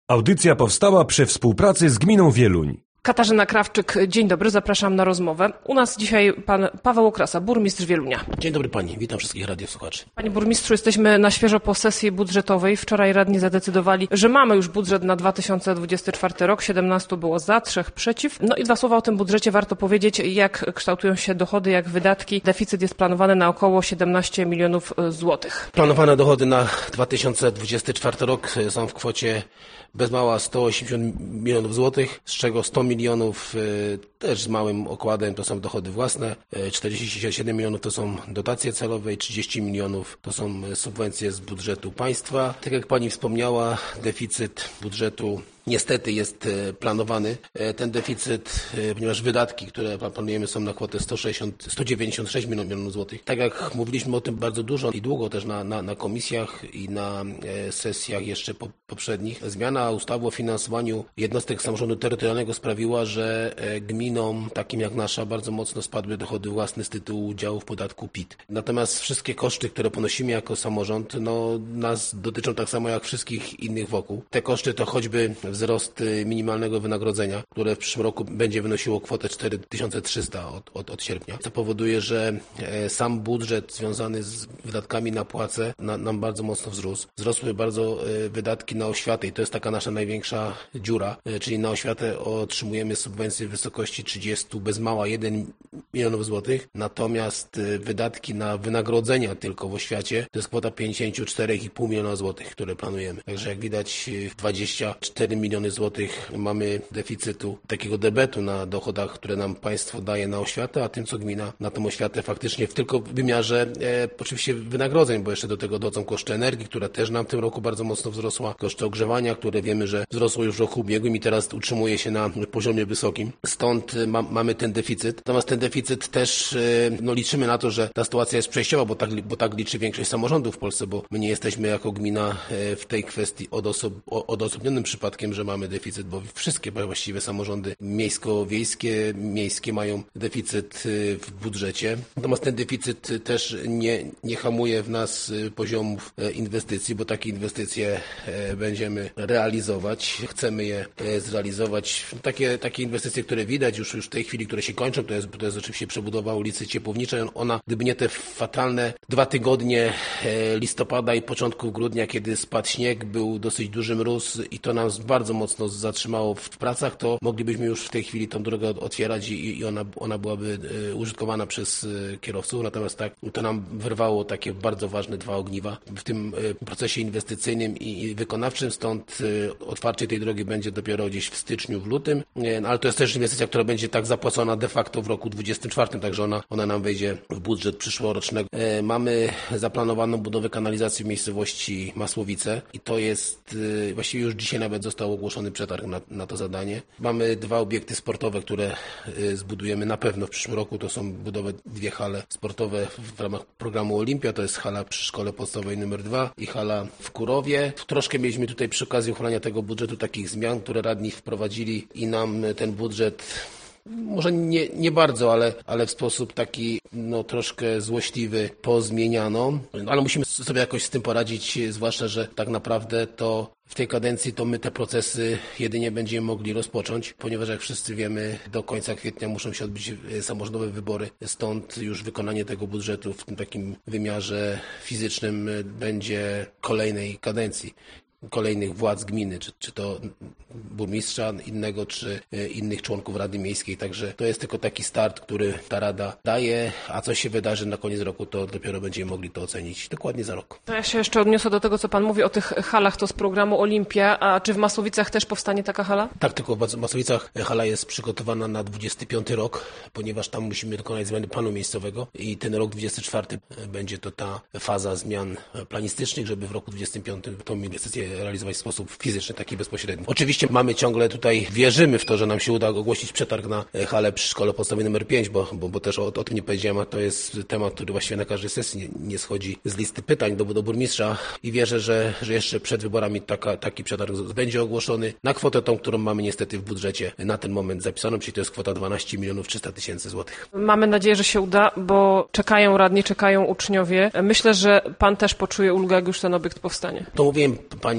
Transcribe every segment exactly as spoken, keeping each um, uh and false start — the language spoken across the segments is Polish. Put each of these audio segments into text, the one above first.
Audycja powstała przy współpracy z Gminą Wieluń. Katarzyna Krawczyk, dzień dobry, zapraszam na rozmowę. U nas dzisiaj pan Paweł Okrasa, burmistrz Wielunia. Dzień dobry pani, witam wszystkich radiosłuchaczy. Panie burmistrzu, jesteśmy na świeżo po sesji budżetowej. Wczoraj radni zadecydowali, że mamy już budżet na dwa tysiące dwudziesty czwarty rok. siedemnastu było za, trzech przeciw. No i dwa słowa o tym budżecie warto powiedzieć, jak kształtują się dochody, jak wydatki. Deficyt jest planowany na około siedemnaście milionów złotych. Planowane dochody na dwa tysiące dwudziesty czwarty rok są w kwocie bez mała sto osiemdziesiąt milionów złotych, z czego sto milionów y, też z małym okładem to są dochody własne, y, czterdzieści siedem milionów to są dotacje celowe i trzydzieści milionów to są subwencje z budżetu państwa. Tak jak pani wspomniała, deficyt budżetu niestety jest planowany. Ten deficyt, ponieważ wydatki, które planujemy, są na kwotę sto sześćdziesiąt, sto dziewięćdziesiąt sześć milionów złotych. Tak jak mówiliśmy o tym bardzo dużo i długo też na, na, na komisjach i na sesjach jeszcze po, poprzednich, zmiana ustawy o finansowaniu jednostek samorządu terytorialnego sprawiła, że gminom takim jak nasza bardzo mocno spadły dochody własne z tytułu udziału w podatku P I T. Natomiast wszystkie koszty, które ponosimy jako samorząd, no nas dotyczą tak samo jak wszystkich innych wokół. Te koszty to choćby wzrost minimalnego wynagrodzenia, które w przyszłym roku będzie wynosiło kwotę cztery tysiące trzysta od, od, od sierpnia, co powoduje, że sam budżet związany z wydatkami na płace na, nam bardzo mocno wzrósł. Wzrosły bardzo wydatki na oświatę i to jest taka nasza największa dziura, czyli na oświatę otrzymujemy subwencje w wysokości trzydzieści, bez mała jeden milionów złotych, natomiast wydatki na wynagrodzenia tylko w oświacie to jest kwota pięćdziesiąt cztery i pół miliona złotych, które planujemy. Także jak widać dwadzieścia cztery miliony złotych mamy deficytu, takiego debetu na dochodach, które nam państwo daje na oświatę, a tym co gmina na tą oświatę faktycznie w tylko w wymiarze e, oczywiście wynagrodzeń, bo jeszcze do tego dochodzą koszty energii, która też nam w tym roku bardzo mocno wzrosła, koszty ogrzewania, które wiemy, że wzrosło już w roku ubiegłym i teraz utrzymuje się na poziomie wysokim. Stąd ma, mamy ten deficyt. Natomiast ten deficyt też e, no, liczymy na to, że ta sytuacja jest przejściowa, bo tak, bo tak liczy większość samorządów w Polsce, bo my nie jesteśmy jako gmina e, w tej kwestii odosob, odosobnionym przypadkiem, że mamy deficyt, bo wszystkie właściwie samorządy miejsko-wiejskie, miejskie mają deficyt w budżecie. Natomiast ten deficyt też nie, nie hamuje w nas poziomów inwestycji, bo takie inwestycje będziemy realizować. Chcemy je zrealizować. Takie, takie inwestycje, które widać już, już w tej chwili, które się kończą, to jest, to jest oczywiście przebudowa ulicy Ciepłowniczej. Ona, gdyby nie te fatalne dwa tygodnie listopada i początku grudnia, kiedy spadł śnieg, był dosyć duży mróz i to nam bardzo mocno zatrzymało w pracach, to moglibyśmy już w tej chwili tą drogę otwierać i, i ona, ona byłaby e, użytkowana przez e, kierowców. Natomiast tak, to nam wyrwało takie bardzo ważne dwa ogniwa w tym e, procesie inwestycyjnym i, i wykonawczym. Stąd e, otwarcie tej drogi będzie dopiero gdzieś w styczniu, w lutym. E, ale to jest też inwestycja, która będzie tak zapłacona de facto w roku dwudziestym czwartym, także ona, ona nam wejdzie w budżet przyszłorocznego. E, mamy zaplanowaną budowę kanalizacji w miejscowości Masłowice i to jest e, właściwie już dzisiaj nawet został ogłoszony przetarg na, na to zadanie. Mamy dwa obiekty sportowe, które y, zbudujemy na pewno w przyszłym roku. To są budowe dwie hale sportowe w ramach programu Olimpia. To jest hala przy szkole podstawowej numer dwa i hala w Kurowie. Troszkę mieliśmy tutaj przy okazji uchwalania tego budżetu takich zmian, które radni wprowadzili i nam ten budżet może nie, nie bardzo, ale, ale w sposób taki no, troszkę złośliwy pozmieniano. Ale musimy sobie jakoś z tym poradzić, zwłaszcza, że tak naprawdę to w tej kadencji to my te procesy jedynie będziemy mogli rozpocząć, ponieważ jak wszyscy wiemy, do końca kwietnia muszą się odbyć samorządowe wybory. Stąd już wykonanie tego budżetu w tym takim wymiarze fizycznym będzie kolejnej kadencji. Kolejnych władz gminy, czy, czy to burmistrza innego, czy innych członków Rady Miejskiej. Także to jest tylko taki start, który ta Rada daje, a co się wydarzy na koniec roku, to dopiero będziemy mogli to ocenić dokładnie za rok. To ja się jeszcze odniosę do tego, co pan mówi o tych halach, to z programu Olimpia, a czy w Masłowicach też powstanie taka hala? Tak, tylko w Masłowicach hala jest przygotowana na dwudziesty piąty rok, ponieważ tam musimy dokonać zmiany planu miejscowego i ten rok dwudziesty czwarty będzie to ta faza zmian planistycznych, żeby w roku dwudziestym piątym tą inwestycję realizować w sposób fizyczny, taki bezpośredni. Oczywiście mamy ciągle tutaj, wierzymy w to, że nam się uda ogłosić przetarg na halę przy szkole podstawowej numer pięć, bo, bo, bo też o, o tym nie powiedziałem, a to jest temat, który właściwie na każdej sesji nie, nie schodzi z listy pytań do, do burmistrza i wierzę, że, że jeszcze przed wyborami taka, taki przetarg będzie ogłoszony na kwotę tą, którą mamy niestety w budżecie na ten moment zapisaną, czyli to jest kwota dwanaście milionów trzysta tysięcy złotych. Mamy nadzieję, że się uda, bo czekają radni, czekają uczniowie. Myślę, że pan też poczuje ulgę, jak już ten obiekt powstanie. To mówiłem pani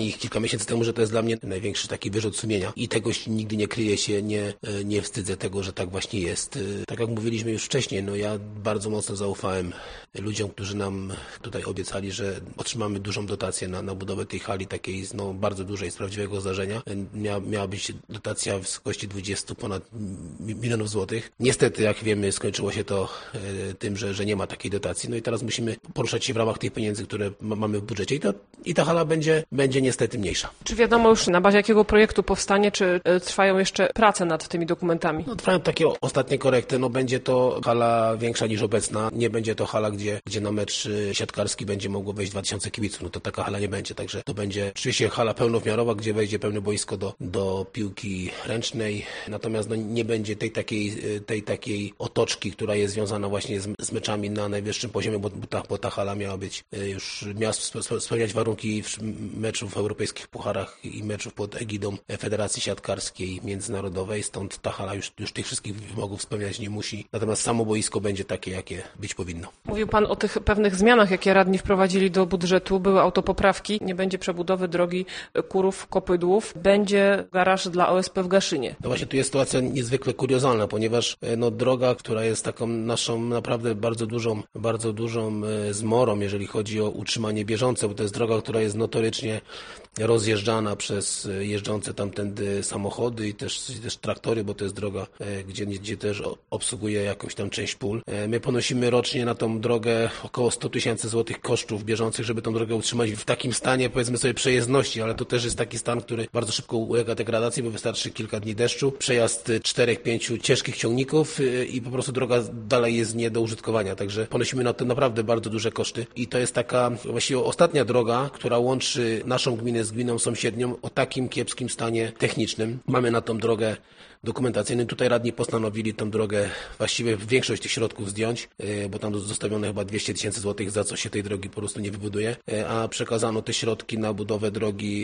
pani ich kilka miesięcy temu, że to jest dla mnie największy taki wyrzut sumienia i tego nigdy nie kryję się, nie, nie wstydzę tego, że tak właśnie jest. Tak jak mówiliśmy już wcześniej, no ja bardzo mocno zaufałem ludziom, którzy nam tutaj obiecali, że otrzymamy dużą dotację na, na budowę tej hali takiej no, bardzo dużej, z prawdziwego zdarzenia. Mia, miała być dotacja w wysokości dwudziestu ponad milionów złotych. Niestety, jak wiemy, skończyło się to e, tym, że, że nie ma takiej dotacji. No i teraz musimy poruszać się w ramach tych pieniędzy, które ma, mamy w budżecie i, to, i ta hala będzie, będzie niestety mniejsza. Czy wiadomo już na bazie jakiego projektu powstanie, czy e, trwają jeszcze prace nad tymi dokumentami? No, trwają takie ostatnie korekty. No, będzie to hala większa niż obecna. Nie będzie to hala, gdzie, gdzie na mecz siatkarski będzie mogło wejść dwa tysiące kibiców. No to taka hala nie będzie. Także to będzie oczywiście hala pełnowymiarowa, gdzie wejdzie pełne boisko do, do piłki ręcznej. Natomiast no, nie będzie tej takiej, tej takiej otoczki, która jest związana właśnie z, z meczami na najwyższym poziomie, bo, bo, ta, bo ta hala miała być już, miała spełniać warunki meczów w europejskich pucharach i meczów pod egidą Federacji Siatkarskiej Międzynarodowej. Stąd ta hala już, już tych wszystkich wymogów spełniać nie musi. Natomiast samo boisko będzie takie, jakie być powinno. Mówił Pan o tych pewnych zmianach, jakie radni wprowadzili do budżetu. Były autopoprawki. Nie będzie przebudowy drogi Kurów-Kopydłów. Będzie garaż dla O S P w Gaszynie. No właśnie tu jest sytuacja niezwykle kuriozalna, ponieważ no, droga, która jest taką naszą naprawdę bardzo dużą, bardzo dużą zmorą, jeżeli chodzi o utrzymanie bieżące, bo to jest droga, która jest notorycznie rozjeżdżana przez jeżdżące tamtędy samochody i też, też traktory, bo to jest droga, gdzie, gdzie też obsługuje jakąś tam część pól. My ponosimy rocznie na tą drogę około sto tysięcy złotych kosztów bieżących, żeby tą drogę utrzymać w takim stanie, powiedzmy sobie, przejezdności, ale to też jest taki stan, który bardzo szybko ulega degradacji, bo wystarczy kilka dni deszczu, przejazd czterech, pięciu ciężkich ciągników i po prostu droga dalej jest nie do użytkowania, także ponosimy na to naprawdę bardzo duże koszty i to jest taka właściwie ostatnia droga, która łączy naszą gminę z gminą sąsiednią o takim kiepskim stanie technicznym. Mamy na tą drogę dokumentacyjny. Tutaj radni postanowili tą drogę, właściwie większość tych środków zdjąć, bo tam zostawiono chyba dwieście tysięcy złotych, za co się tej drogi po prostu nie wybuduje, a przekazano te środki na budowę drogi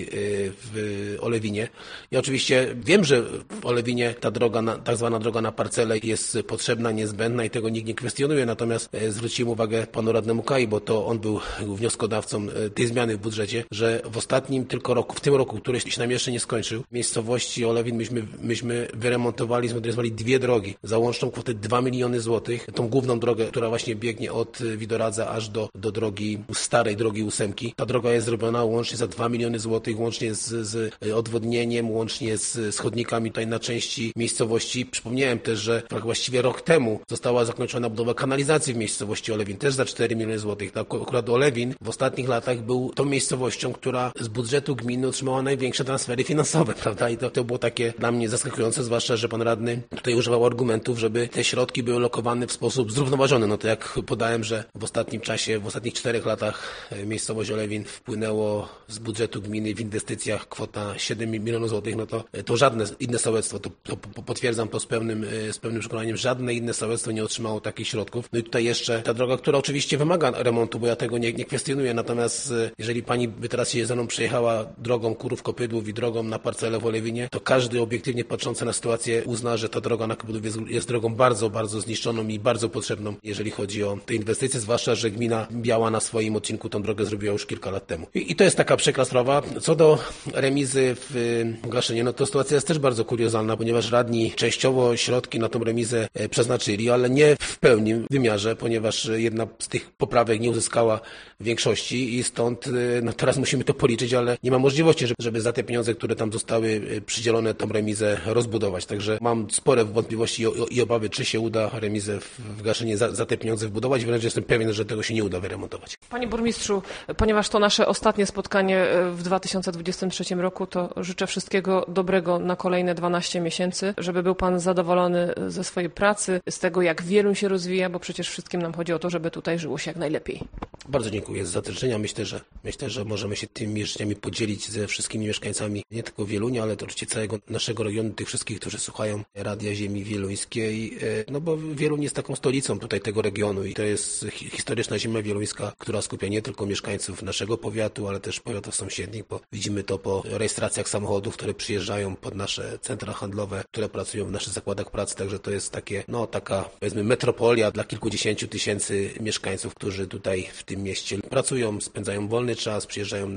w Olewinie. Ja oczywiście wiem, że w Olewinie ta droga, tak zwana droga na parcelę jest potrzebna, niezbędna i tego nikt nie kwestionuje, natomiast zwróciłem uwagę panu radnemu Kai, bo to on był wnioskodawcą tej zmiany w budżecie, że w ostatnim tylko roku, w tym roku, który się nam jeszcze nie skończył, w miejscowości Olewin myśmy, myśmy wyremontowali, zmodernizowali dwie drogi za łączną kwotę dwa miliony złotych. Tą główną drogę, która właśnie biegnie od Widoradza aż do, do drogi, starej drogi ósemki. Ta droga jest zrobiona łącznie za dwa miliony złotych, łącznie z, z odwodnieniem, łącznie z, z chodnikami tutaj na części miejscowości. Przypomniałem też, że właściwie rok temu została zakończona budowa kanalizacji w miejscowości Olewin, też za cztery miliony złotych. Tak, akurat Olewin w ostatnich latach był tą miejscowością, która z budżetu gminy otrzymała największe transfery finansowe, prawda? I to, to było takie dla mnie zaskakujące, zwłaszcza, że pan radny tutaj używał argumentów, żeby te środki były lokowane w sposób zrównoważony. No to jak podałem, że w ostatnim czasie, w ostatnich czterech latach miejscowość Olewin wpłynęło z budżetu gminy w inwestycjach kwota siedem milionów złotych, no to, to żadne inne sołectwo, to, to potwierdzam to z pełnym, z pełnym przekonaniem, żadne inne sołectwo nie otrzymało takich środków. No i tutaj jeszcze ta droga, która oczywiście wymaga remontu, bo ja tego nie, nie kwestionuję, natomiast jeżeli pani by teraz się ze mną przejechała drogą Kurów-Kopydłów i drogą na parcelę w Olewinie, to każdy obiektywnie patrzący na sytuację uzna, że ta droga na Kopydłów jest, jest drogą bardzo, bardzo zniszczoną i bardzo potrzebną, jeżeli chodzi o te inwestycje, zwłaszcza, że gmina Biała na swoim odcinku tą drogę zrobiła już kilka lat temu. I, i to jest taka przykra sprawa. Co do remizy w Gaszynie, no to sytuacja jest też bardzo kuriozalna, ponieważ radni częściowo środki na tą remizę przeznaczyli, ale nie w pełni wymiarze, ponieważ jedna z tych poprawek nie uzyskała większości i stąd no teraz musimy to policzyć, ale nie ma możliwości, żeby, żeby za te pieniądze, które tam zostały przydzielone, tą remizę rozbudować. Także mam spore wątpliwości i, i obawy, czy się uda remizę w, w Gaszynie za, za te pieniądze wbudować. Wręcz jestem pewien, że tego się nie uda wyremontować. Panie burmistrzu, ponieważ to nasze ostatnie spotkanie w dwa tysiące dwudziestym trzecim roku, to życzę wszystkiego dobrego na kolejne dwanaście miesięcy, żeby był pan zadowolony ze swojej pracy, z tego, jak Wieluń się rozwija, bo przecież wszystkim nam chodzi o to, żeby tutaj żyło się jak najlepiej. Bardzo dziękuję za te życzenia. Myślę, że myślę, że możemy się tymi życzeniami podzielić ze wszystkimi mieszkańcami nie tylko Wielunia, ale oczywiście całego naszego regionu, tych wszystkich, którzy słuchają Radia Ziemi Wieluńskiej, no bo Wieluń jest taką stolicą tutaj tego regionu i to jest historyczna ziemia wieluńska, która skupia nie tylko mieszkańców naszego powiatu, ale też powiatów sąsiednich, bo widzimy to po rejestracjach samochodów, które przyjeżdżają pod nasze centra handlowe, które pracują w naszych zakładach pracy, także to jest takie, no taka powiedzmy metropolia dla kilkudziesięciu tysięcy mieszkańców, którzy tutaj w tym mieście pracują, spędzają wolny czas, przyjeżdżają na zakupy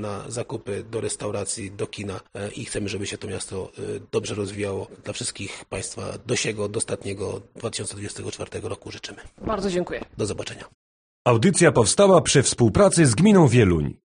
zakupy, do restauracji, do kina i chcemy, żeby się to miasto dobrze rozwijało. Dla wszystkich Państwa do siego, do ostatniego dwa tysiące dwudziestego czwartego roku życzymy. Bardzo dziękuję. Do zobaczenia. Audycja powstała przy współpracy z Gminą Wieluń.